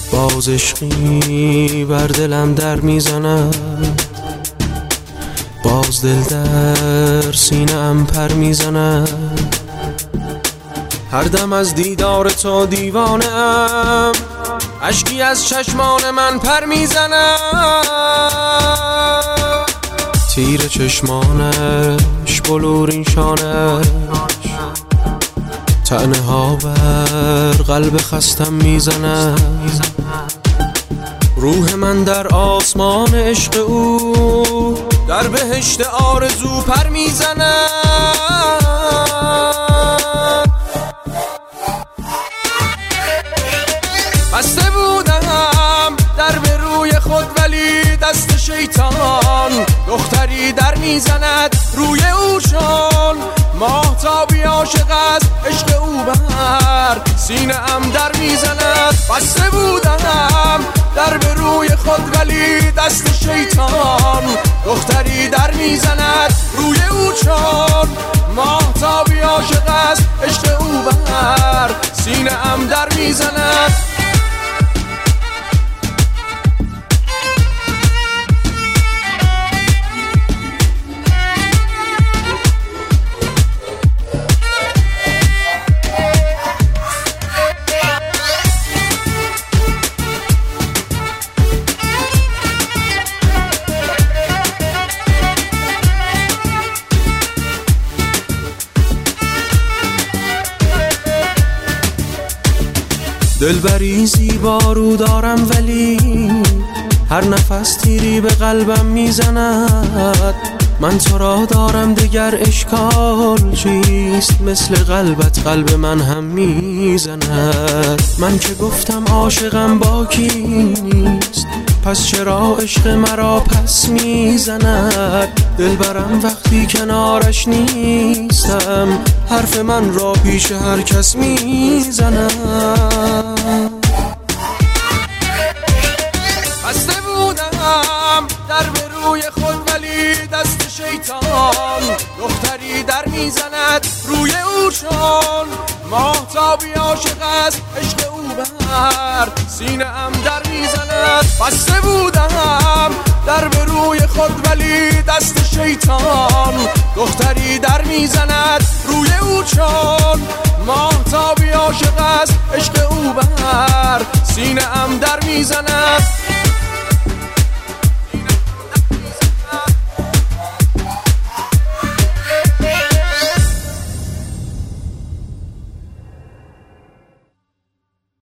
باز عشقی بر دلم در میزند، باز دل در سینه‌ام پر میزند. هر دم از دیدار تو دیوانه‌ام، اشکی از چشمان من پر میزند. تیر چشمانش، بلورین شانش، طعنه ها بر قلب خستم میزند. روح من در آسمان عشق او، در بهشت آرزو پر میزند. بسته بودم در به روی خود، ولی دست شیطان دختری در میزند روی او، چون ماهتابی عاشق است عشق او بر سینه‌ام در میزند. بسته بودم در به روی خود، ولی دست شیطان دختری در میزند روی او، چون ماهتابی عاشق است عشق او بر سینه‌ام در میزند. دلبری زیبا رو دارم، ولی هر نفس تیری به قلبم میزند. من تو را دارم دگر اشکال چیست؟ مثل قلبت قلب من هم میزند. من که گفتم عاشقم باکی نیست، پس چرا عشق مرا پس میزند؟ دلبرم وقتی کنارش نیستم، حرف من را پیش هر کس میزند. بسته بودم در به روی خود، ولی دست شیطان دختری در میزند روی او، چون ماهتابی عاشق است عشق او بر سینه‌ام در میزند. بسته بودم در به روی خود، ولی دست شیطان دختری در میزند روی او، چون ماهتابی عاشق است عشق او بر سینه‌ام در میزند.